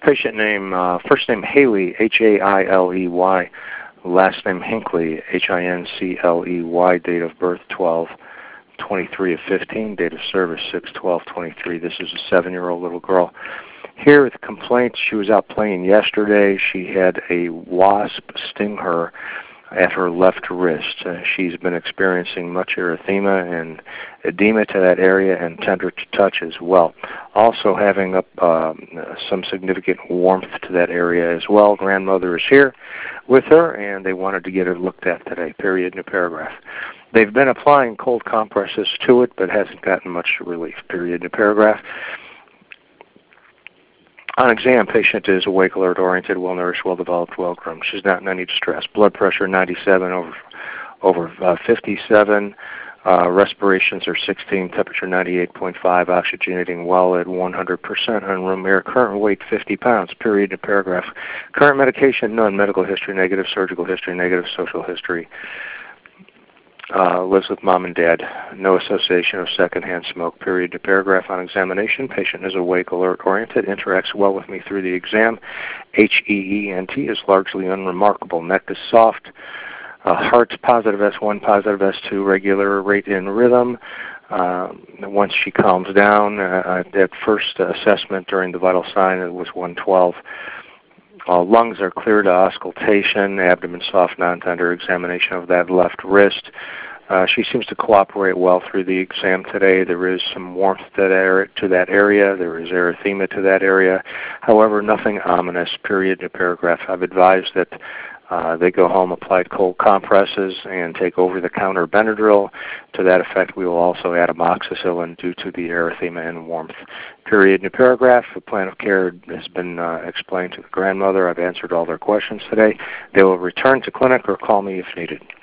Patient name, first name Haley, H-A-I-L-E-Y, last name Hinckley, H-I-N-C-L-E-Y, date of birth 12/23 of 15, date of service 6/12/23. This is a 7-year-old little girl. Here with complaints, she was out playing yesterday. She had a wasp sting her at her left wrist. She's been experiencing much erythema and edema to that area and tender to touch as well. Also having up some significant warmth to that area as well. Grandmother is here with her, and they wanted to get her looked at today, period, new paragraph. They've been applying cold compresses to it, but hasn't gotten much relief, period, new paragraph. On exam, patient is awake, alert, oriented, well-nourished, well-developed, well-groomed. She's not in any distress. Blood pressure 97 over 57. Respirations are 16. Temperature 98.5. Oxygenating well at 100% on room air. Current weight 50 pounds. Period. In paragraph. Current medication none. Medical history negative. Surgical history negative. Social history. Lives with mom and dad. No association of secondhand smoke. Period. To paragraph. On examination, patient is awake, alert, oriented, interacts well with me through the exam. HEENT is largely unremarkable. Neck is soft. Heart's positive S1, positive S2, regular rate in rhythm. Once she calms down, at first assessment during the vital sign, it was 112. Lungs are clear to auscultation, abdomen soft, non-tender, examination of that left wrist. She seems to cooperate well through the exam today. There is some warmth to that area. There is erythema to that area. However, nothing ominous, period, to paragraph. I've advised that they go home, apply cold compresses, and take over-the-counter Benadryl. To that effect, we will also add amoxicillin due to the erythema and warmth. Period. New paragraph. The plan of care has been explained to the grandmother. I've answered all their questions today. They will return to clinic or call me if needed.